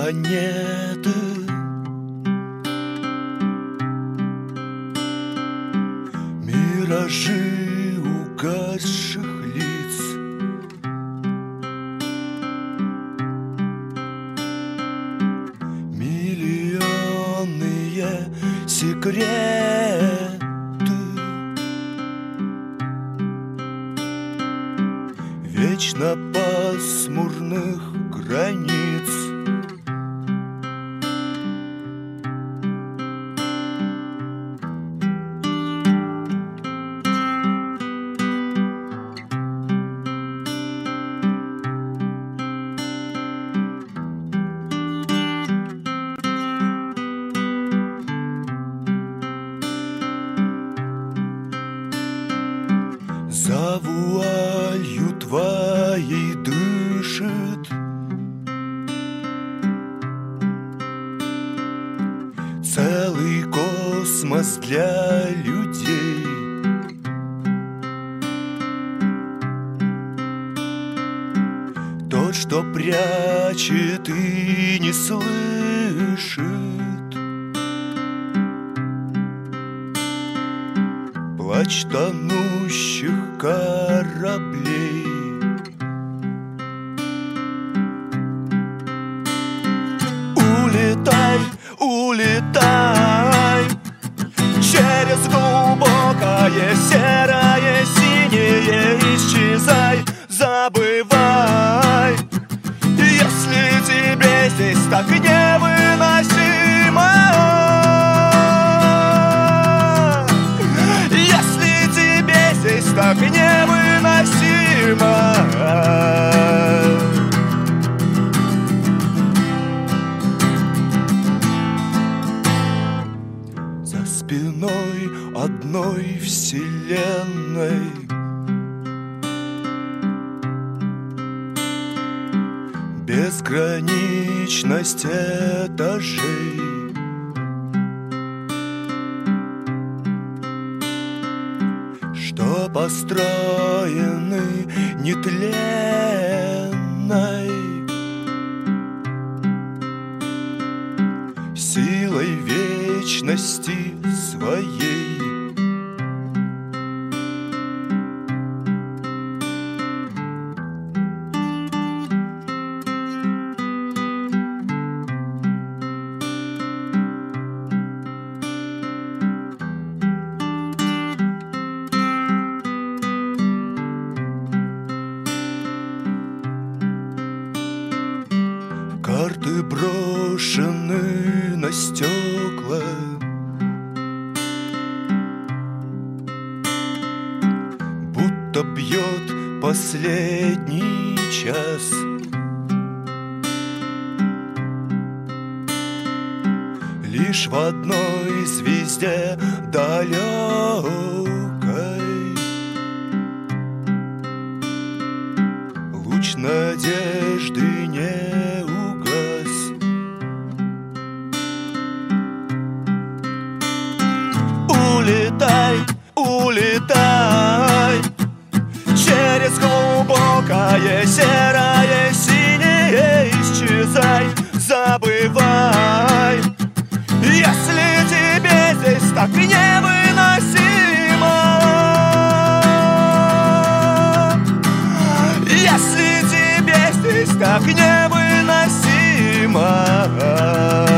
планеты. Миражи угасших лиц, миллионные секреты, вечно пасмурных границ. За вуалью твоей дышит целый космос для людей. Тот, что прячет и не слышит плач тонущих кораблей. Улетай, улетай через глубокое серое синее, исчезай, забывай, если тебе здесь так невыносимо. Так невыносимо. За спиной одной вселенной безграничность этажей. Что построены нетленной силой вечности своей. Карты брошены на стекла, будто бьет последний час. Лишь в одной звезде далекой луч надежды не улетай, улетай через глубокое серое синее, исчезай, забывай, если тебе здесь так невыносимо. Если тебе здесь так невыносимо.